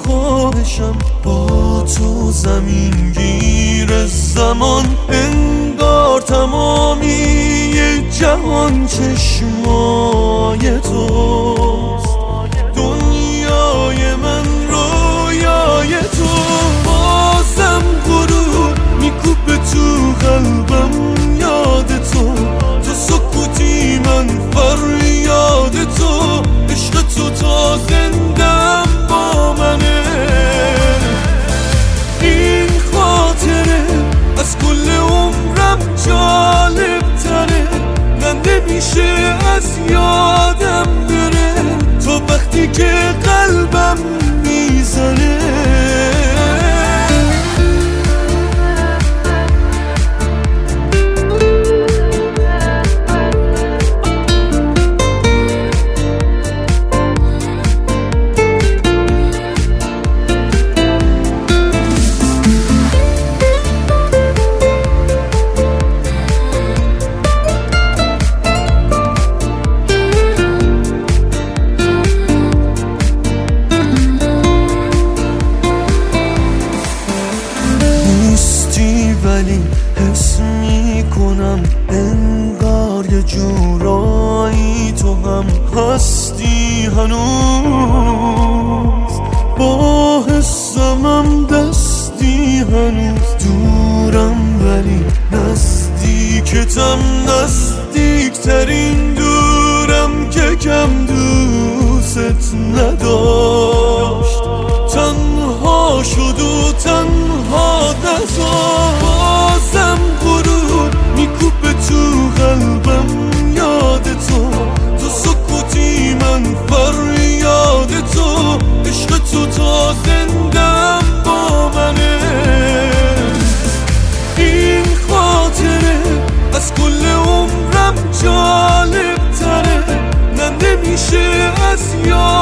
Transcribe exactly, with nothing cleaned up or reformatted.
خواهشم با تو زمین گیر زمان، انگار تمامی جهان چشمای توست. دنیای من رویای تو، بازم غروب میکوبه تو قلبم یاد تو. تو سکوتی من فریاد تو، عشق تو تا زندم با منه. این خاطره از کل عمرم جالب تره، نه نمیشه از یادم بره تو وقتی که قلبم میزنه. ولی حس میکنم انگار یه جورایی تو هم هستی هنوز. با حسمم دستی هنوز، دورم ولی نزدیکتم، نزدیکترین دورم که کم دوست نداشت. تنها شد و تنها نزار، بازم غروب میکوبه تو قلبم یاد تو. تو سکوتی من فریاد تو، عشق تو تا زندم با منه. این خاطره از کل عمرم جالب تره، نه نمیشه از یاد